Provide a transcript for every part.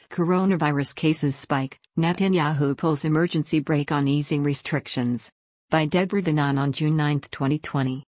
Coronavirus cases spike, Netanyahu pulls emergency brake on easing restrictions. By Deborah Danan on June 9, 2020.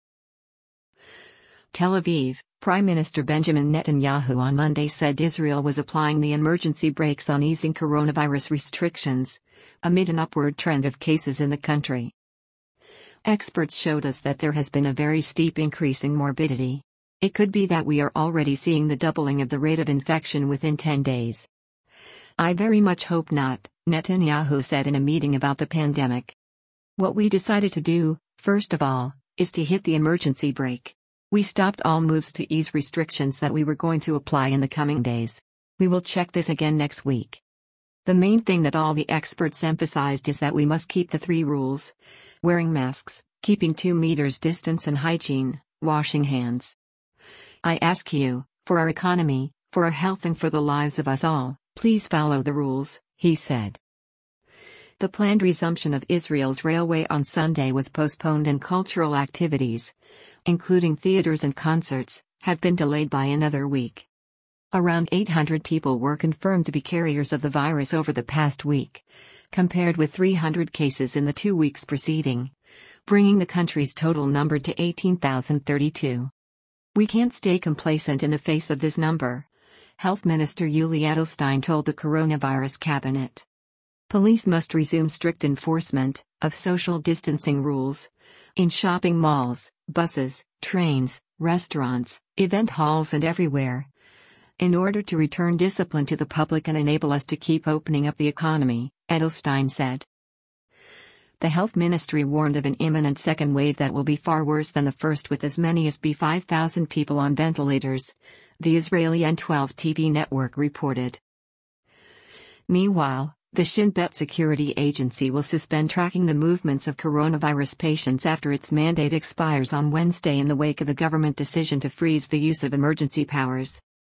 Tel Aviv, Prime Minister Benjamin Netanyahu on Monday said Israel was applying the emergency brakes on easing coronavirus restrictions, amid an upward trend of cases in the country. Experts showed us that there has been a very steep increase in morbidity. It could be that we are already seeing the doubling of the rate of infection within 10 days. I very much hope not, Netanyahu said in a meeting about the pandemic. What we decided to do, first of all, is to hit the emergency brake. We stopped all moves to ease restrictions that we were going to apply in the coming days. We will check this again next week. The main thing that all the experts emphasized is that we must keep the 3 rules: wearing masks, keeping 2 meters distance, and hygiene, washing hands. I ask you, for our economy, for our health, and for the lives of us all, please follow the rules, he said. The planned resumption of Israel's railway on Sunday was postponed, and cultural activities, including theaters and concerts, have been delayed by another week. Around 800 people were confirmed to be carriers of the virus over the past week, compared with 300 cases in the 2 weeks preceding, bringing the country's total number to 18,032. We can't stay complacent in the face of this number, Health Minister Yuli Edelstein told the coronavirus cabinet. Police must resume strict enforcement of social distancing rules in shopping malls, buses, trains, restaurants, event halls, and everywhere, in order to return discipline to the public and enable us to keep opening up the economy, Edelstein said. The health ministry warned of an imminent second wave that will be far worse than the first, with as many as 5,000 people on ventilators, the Israeli N12 TV network reported. Meanwhile, the Shin Bet security agency will suspend tracking the movements of coronavirus patients after its mandate expires on Wednesday in the wake of a government decision to freeze the use of emergency powers.